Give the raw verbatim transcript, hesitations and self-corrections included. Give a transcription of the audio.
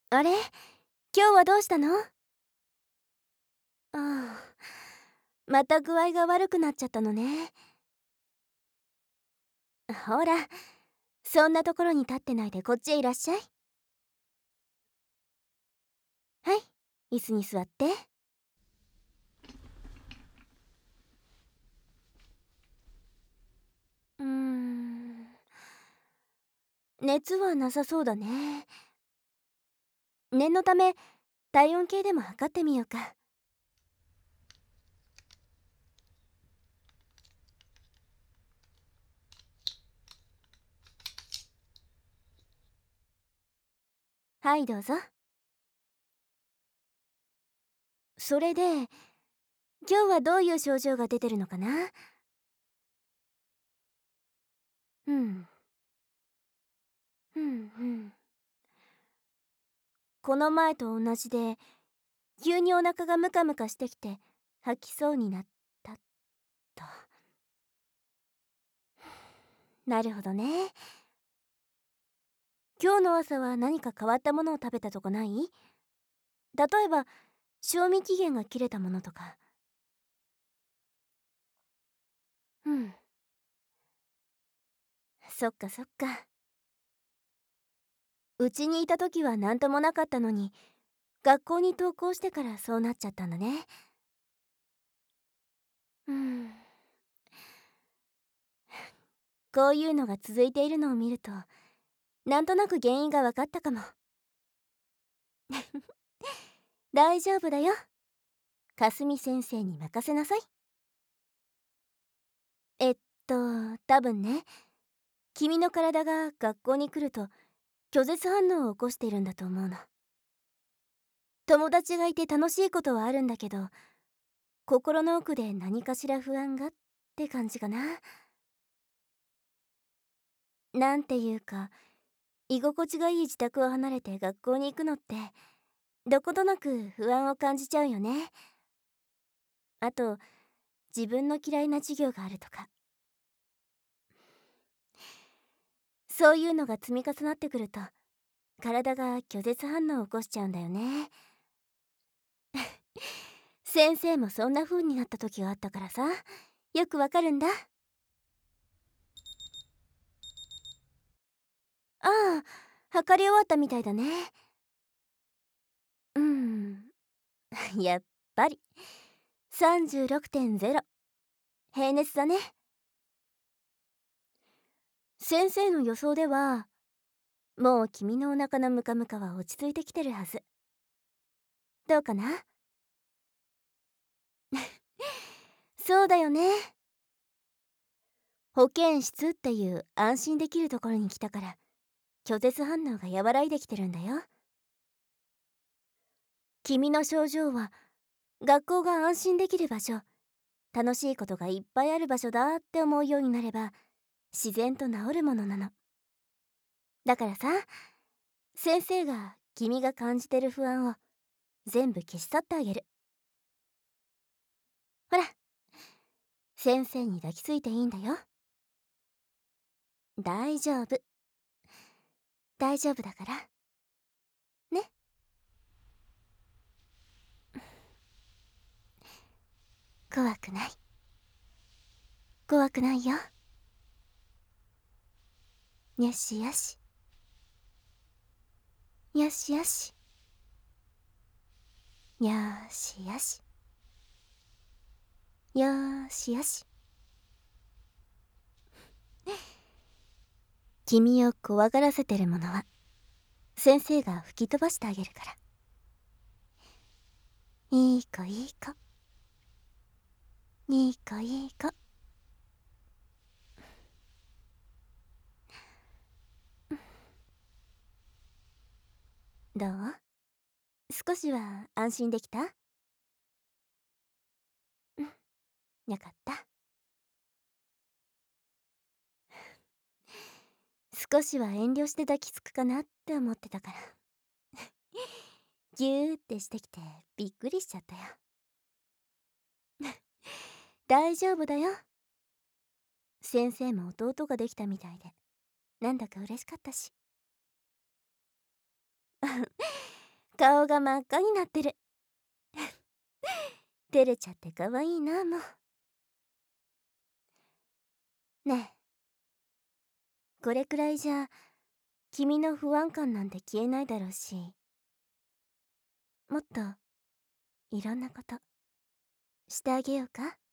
あれ、今日はどうしたの？ああ、また具合が悪くなっちゃったのね。ほら、そんなところに立ってないでこっちへいらっしゃい。はい、椅子に座って。うーん、熱はなさそうだね。念のため体温計でも測ってみようか。はい、どうぞ。それで今日はどういう症状が出てるのかな？うんうんうん。この前と同じで、急にお腹がムカムカしてきて吐きそうになったと。なるほどね。今日の朝は何か変わったものを食べたとこない？例えば賞味期限が切れたものとか。うん、そっかそっか。うちにいた時は何ともなかったのに、学校に登校してからそうなっちゃったんだね。うん、こういうのが続いているのを見ると、なんとなく原因が分かったかも。大丈夫だよ。かすみ先生に任せなさい。えっと多分ね、君の体が学校に来ると拒絶反応を起こしているんだと思うの。友達がいて楽しいことはあるんだけど、心の奥で何かしら不安がって感じかな。なんていうか、居心地がいい自宅を離れて学校に行くのってどことなく不安を感じちゃうよね。あと、自分の嫌いな授業があるとか、そういうのが積み重なってくると体が拒絶反応を起こしちゃうんだよね。先生もそんな風になった時があったからさ、よくわかるんだ。ああ、測り終わったみたいだね。うん、やっぱり さんじゅうろくてんゼロ、 平熱だね。先生の予想ではもう君のお腹のムカムカは落ち着いてきてるはず。どうかな？そうだよね。保健室っていう安心できるところに来たから拒絶反応が和らいできてるんだよ。君の症状は学校が安心できる場所、楽しいことがいっぱいある場所だって思うようになれば自然と治るものなの。だからさ、先生が君が感じてる不安を全部消し去ってあげる。ほら、先生に抱きついていいんだよ。大丈夫、大丈夫だからね。怖くない、怖くないよ。よしよし、よしよし、よしよし、よしよし。君を怖がらせてるものは先生が吹き飛ばしてあげるから。いい子いい子、いい子いい子。どう？少しは安心できた？うん、よかった。少しは遠慮して抱きつくかなって思ってたから、ギューってしてきてびっくりしちゃったよ。大丈夫だよ。先生も弟ができたみたいでなんだか嬉しかったし。 顔が真っ赤になってる。照れちゃって可愛いな、もう。ねえ、これくらいじゃ君の不安感なんて消えないだろうし、もっといろんなことしてあげようか。